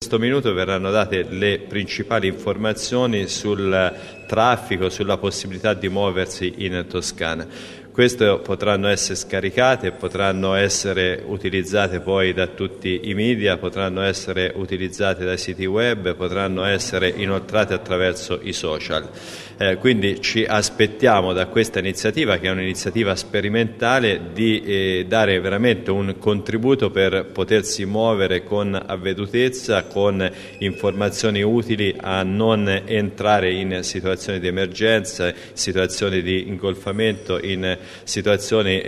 questo minuto verranno date le principali informazioni sul traffico, sulla possibilità di muoversi in Toscana. Queste potranno essere scaricate e potranno essere utilizzate poi da tutti i media, potranno essere utilizzate dai siti web, potranno essere inoltrate attraverso i social. Quindi ci aspettiamo da questa iniziativa, che è un'iniziativa sperimentale, di dare veramente un contributo per potersi muovere con avvedutezza, con informazioni utili a non entrare in situazioni di emergenza, situazioni di ingolfamento, in situazioni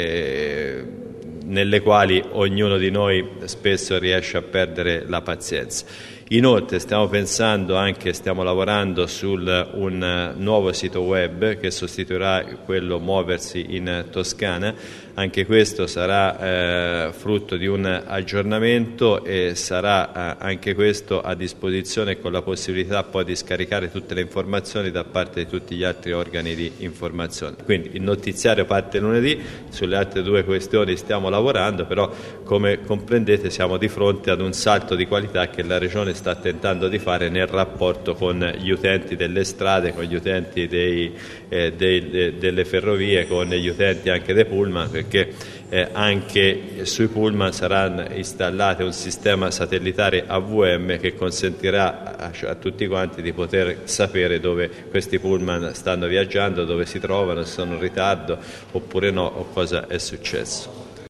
nelle quali ognuno di noi spesso riesce a perdere la pazienza. Inoltre stiamo lavorando su un nuovo sito web che sostituirà quello Muoversi in Toscana. Anche questo sarà frutto di un aggiornamento e sarà anche questo a disposizione con la possibilità poi di scaricare tutte le informazioni da parte di tutti gli altri organi di informazione. Quindi il notiziario parte lunedì, sulle altre due questioni stiamo lavorando, però come comprendete siamo di fronte ad un salto di qualità che la Regione sta tentando di fare nel rapporto con gli utenti delle strade, con gli utenti delle ferrovie, con gli utenti anche dei pullman, perché anche sui pullman sarà installato un sistema satellitare AVM che consentirà a tutti quanti di poter sapere dove questi pullman stanno viaggiando, dove si trovano, se sono in ritardo oppure no, o cosa è successo.